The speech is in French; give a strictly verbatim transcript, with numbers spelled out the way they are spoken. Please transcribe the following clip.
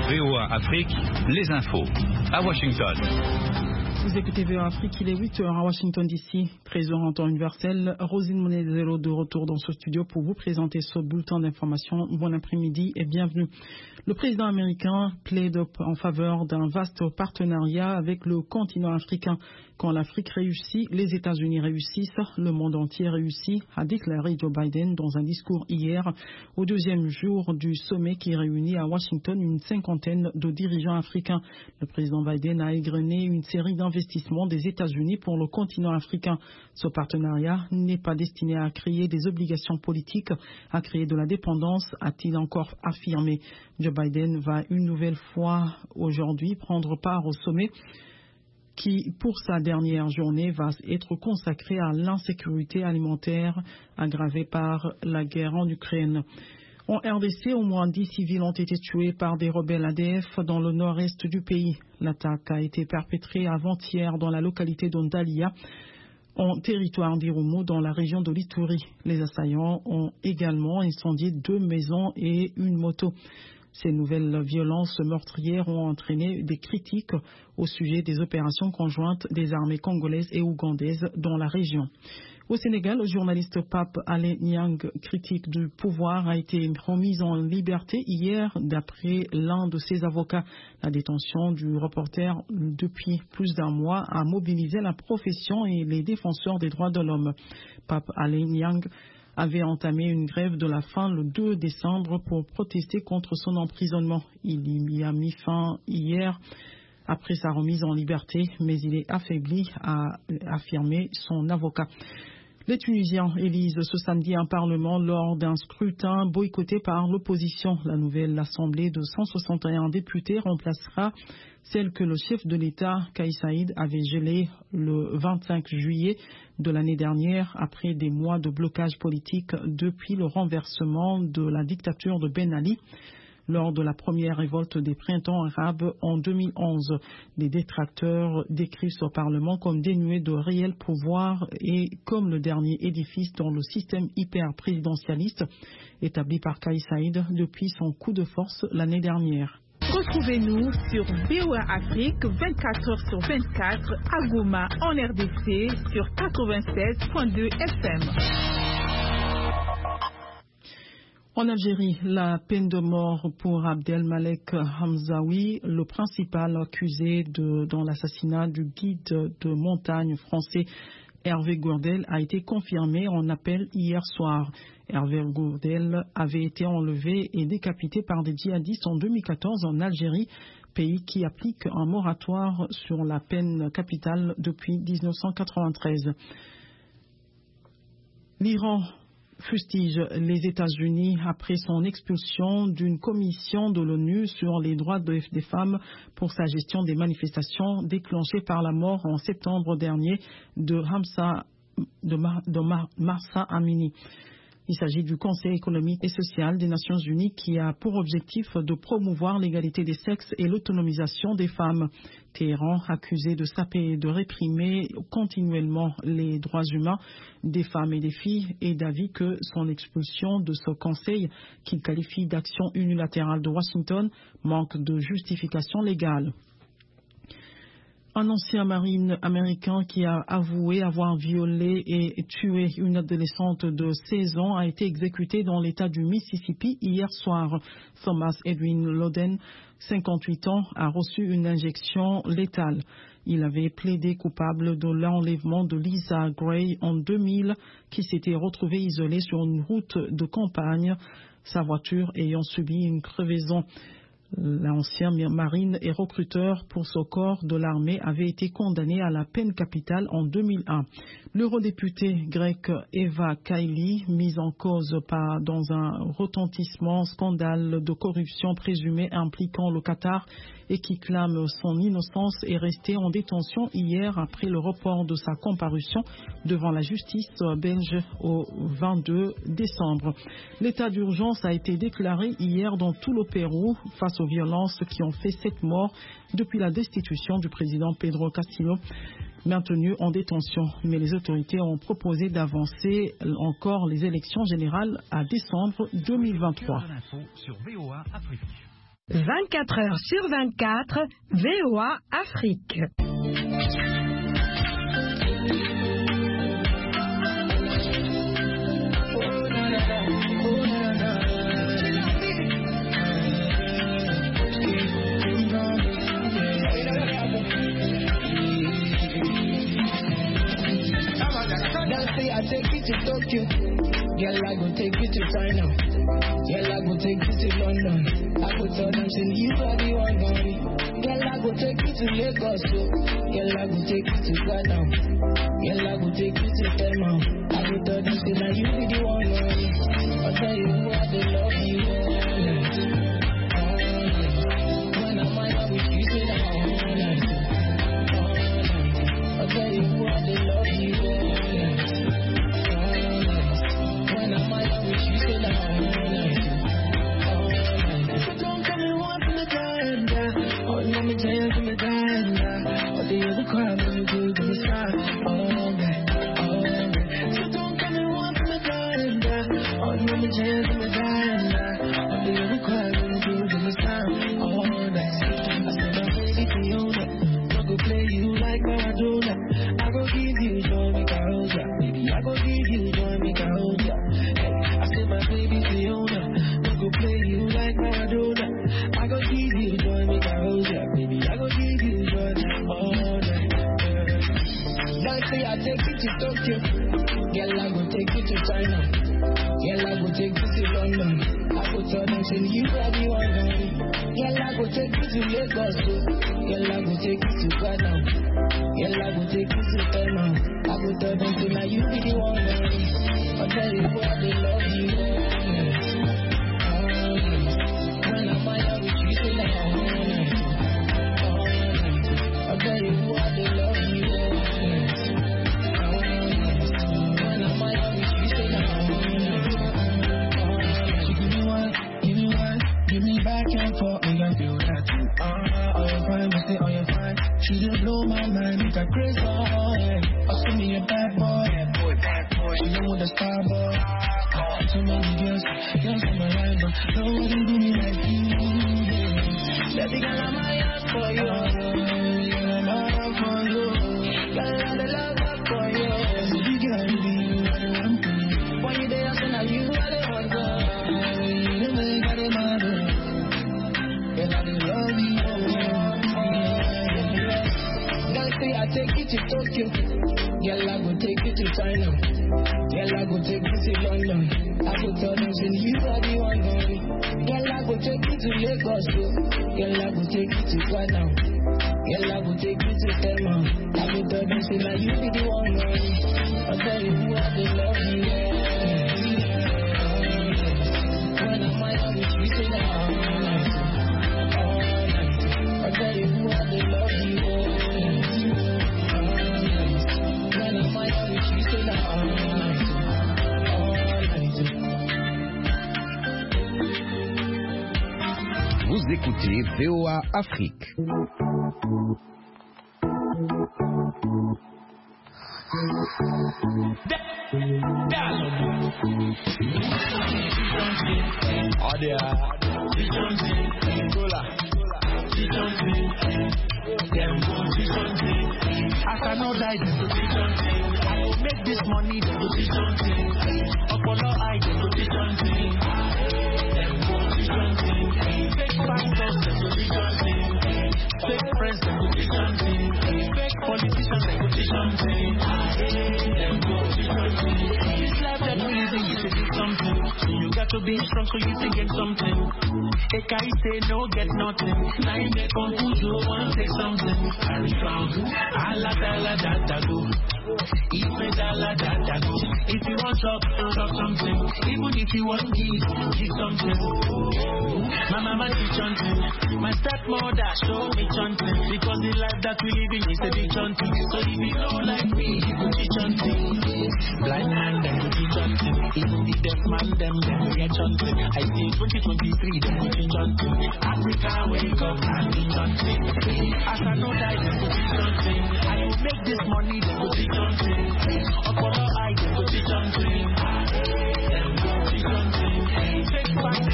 V O A Afrique, les infos. À Washington. Vous écoutez V O A Afrique, il est huit heures à Washington D C. Trésor en temps universel, Rosine Monedero de retour dans ce studio pour vous présenter ce bulletin d'information. Bon après-midi et bienvenue. Le président américain plaide en faveur d'un vaste partenariat avec le continent africain. Quand l'Afrique réussit, les États-Unis réussissent, le monde entier réussit, a déclaré Joe Biden dans un discours hier au deuxième jour du sommet qui réunit à Washington une cinquantaine de dirigeants africains. Le président Biden a égrené une série d'investissements des États-Unis pour le continent africain. Ce partenariat n'est pas destiné à créer des obligations politiques, à créer de la dépendance, a-t-il encore affirmé. Joe Biden va une nouvelle fois aujourd'hui prendre part au sommet qui, pour sa dernière journée, va être consacré à l'insécurité alimentaire aggravée par la guerre en Ukraine. En R D C, au moins dix civils ont été tués par des rebelles A D F dans le nord-est du pays. L'attaque a été perpétrée avant-hier dans la localité d'Ondalia, en territoire d'Irumu, dans la région de l'Ituri. Les assaillants ont également incendié deux maisons et une moto. Ces nouvelles violences meurtrières ont entraîné des critiques au sujet des opérations conjointes des armées congolaises et ougandaises dans la région. Au Sénégal, le journaliste Pape Alé Niang, critique du pouvoir, a été remis en liberté hier d'après l'un de ses avocats. La détention du reporter depuis plus d'un mois a mobilisé la profession et les défenseurs des droits de l'homme. Pape Alé Niang avait entamé une grève de la faim le deux décembre pour protester contre son emprisonnement. Il y a mis fin hier après sa remise en liberté, mais il est affaibli, a affirmé son avocat. Les Tunisiens élisent ce samedi un parlement lors d'un scrutin boycotté par l'opposition. La nouvelle assemblée de cent soixante et un députés remplacera celle que le chef de l'État, Kais Saïed, avait gelée le vingt-cinq juillet de l'année dernière après des mois de blocage politique depuis le renversement de la dictature de Ben Ali. Lors de la première révolte des printemps arabes en deux mille onze, les détracteurs décrivent ce Parlement comme dénué de réel pouvoir et comme le dernier édifice dans le système hyper-présidentialiste établi par Kais Saïed depuis son coup de force l'année dernière. Retrouvez-nous sur V O A Afrique vingt-quatre heures sur vingt-quatre à Goma en R D C sur quatre-vingt-seize virgule deux F M. En Algérie, la peine de mort pour Abdelmalek Hamzaoui, le principal accusé de, dans l'assassinat du guide de montagne français Hervé Gourdel, a été confirmée en appel hier soir. Hervé Gourdel avait été enlevé et décapité par des djihadistes en deux mille quatorze en Algérie, pays qui applique un moratoire sur la peine capitale depuis mille neuf cent quatre-vingt-treize. L'Iran fustige les États-Unis après son expulsion d'une commission de l'ONU sur les droits des femmes pour sa gestion des manifestations déclenchées par la mort en septembre dernier de Hamza de, Mar, de Mar, Mahsa Amini. Il s'agit du Conseil économique et social des Nations Unies qui a pour objectif de promouvoir l'égalité des sexes et l'autonomisation des femmes. Téhéran, accusé de saper et de réprimer continuellement les droits humains des femmes et des filles, est d'avis que son expulsion de ce Conseil, qu'il qualifie d'action unilatérale de Washington, manque de justification légale. Un ancien marine américain qui a avoué avoir violé et tué une adolescente de seize ans a été exécuté dans l'État du Mississippi hier soir. Thomas Edwin Loden, cinquante-huit ans, a reçu une injection létale. Il avait plaidé coupable de l'enlèvement de Lisa Gray en deux mille, qui s'était retrouvée isolée sur une route de campagne, sa voiture ayant subi une crevaison. L'ancien marine et recruteur pour ce corps de l'armée avait été condamné à la peine capitale en deux mille un. L'eurodéputée grecque Eva Kaili, mise en cause par, dans un retentissement scandale de corruption présumé impliquant le Qatar et qui clame son innocence, est restée en détention hier après le report de sa comparution devant la justice belge au vingt-deux décembre. L'état d'urgence a été déclaré hier dans tout le Pérou face aux violences qui ont fait sept morts depuis la destitution du président Pedro Castillo, maintenu en détention. Mais les autorités ont proposé d'avancer encore les élections générales à décembre deux mille vingt-trois. vingt-quatre heures sur vingt-quatre, V O A Afrique. I take you to Tokyo, girl, I go take you to China, girl, I go take you to London, I go tell them, say you are the one for me, girl, I go take you to Lagos, so, girl, I go take you to Ghana, girl, I go take you to Tema, I go tell them, say now you be the one for me, I'll tell you who I they love you, oh, when I'm out with you, say that I want to, I'll tell you who I they love you, oh, Tokyo, girl, I go take you to China, girl, I go take you to London, I go tell them, say you are the one for me, girl, I go take you to Lagos, girl, I go take you to Ghana, girl, I go take you to Tema, I go tell them, say now you be the one for me, I'll tell you why they love you, when I'm out with you, say that I want to, I'll tell you why they love you. She just blow my mind, make her crazy. Oh, see me a bad boy, bad boy, bad boy. She know with a star boy. So many girls, girls on my line, but nobody do me like you. Baby girl, I'm my ass for you. I'm all for you. Girl, I'm the lover for you. Baby girl, you are the one for you. When you there, so now you are the one girl. You make her the mother. Girl, I love you. I take you to Tokyo, girl, I go take you to China, girl, I go take you to London, I go tell them, say you are the one for me, girl, I go take you to Lagos, girl, I go take you to Ghana, girl, I go take you to Tema, I go tell them, say now you be the one for me, I'll tell you who I they love you, when I'm out with you, say that I want to, I'll tell you who I they love you. Vous écoutez V O A Afrique. As I know that I will make this money the position thing. Apollo I the position thing. Them position thing. Fake bankers the position thing. Fake friends the position thing. Fake politicians the position thing. Them position thing. This life that we live in is to do something. You got to be strong so you can get something. A guy say no get nothing. Now you make on food you want take something. Very strong. Ala dala da da go. If me dala da da go. If you want chop, chop something. Even if you want give, give something. My mama teach something. My stepmother show me something. Because the life that we live in is a big something. So if you know like me, you can teach something. Blind man, them go teach something. Even the deaf man, them, them go get something. I say twenty twenty-three, them go teach something. Africa, wake up and teach something. As I know that, them go teach something. I will make this money, them go teach something. Apollo, I, them go teach something. Them go teach something. Take back